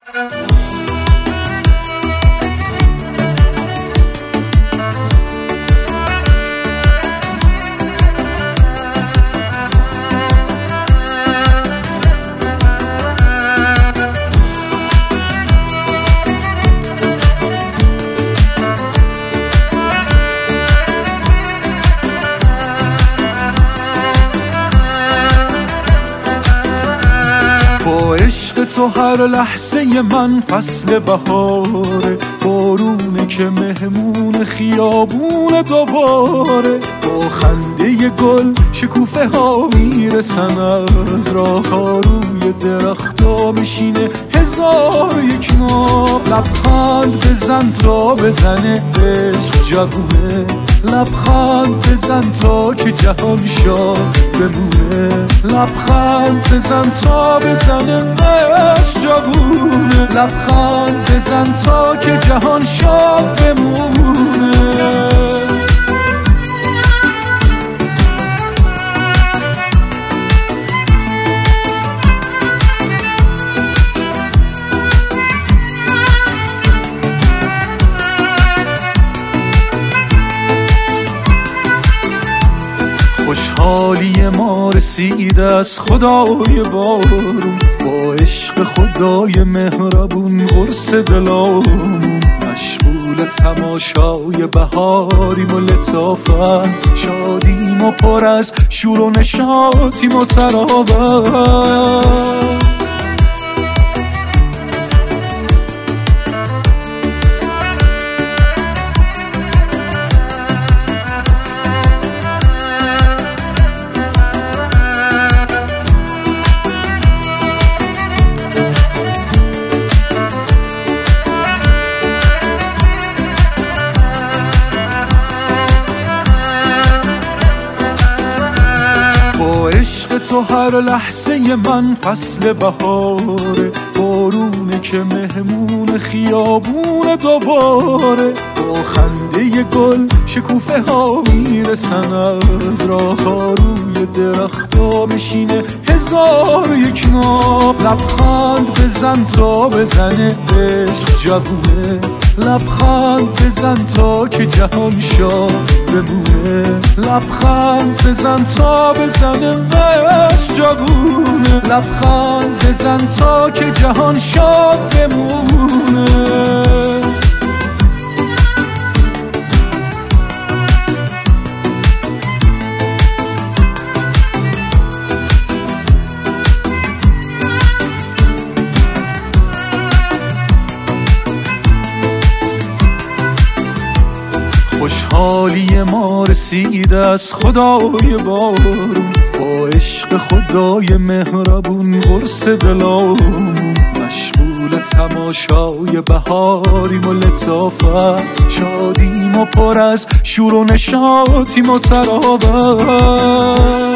با عشق تو هر لحظه من فصل بهاره، بارونه که مهمون خیابون دوباره. با خنده گل شکوفه ها میرسن از راه ها، روی درخت ها میشینه هزار یک ناب. لبخند بزن تا بزنه عشق جوونه، لبخند بزن تا که جهان شاد بمونه. لبخند بزن تا بزنه عشق جوونه، لبخند بزن تا که جهان شاد بمونه. خوشحالی ما رسید از خدای بارون، با عشق خدای مهربون قرص دلامون. مشغول تماشای بهاریم و لطافت، شادیم و پر از شور و نشاطیم و تراوت. عشق تو هر لحظه من فصل بهاره، بارونه که مهمون خیابون دوباره. با خنده گل شکوفه ها میرسن از راه ها، روی درخت ها میشینه هزار یک ناب. لبخند بزن تا بزنه عشق جوونه، لبخند بزن تا که جهان شاد بمونه. لبخند بزن تا بزنه عشق جوونه، لبخند بزن تا که جهان شاد بمونه. خوشحالی ما رسید از خدای بارون، با عشق خدای مهربون قرص دلامون. مشغول تماشای بهاریم و لطافت، شادیم و پر از شور و نشاطیم و تراوت.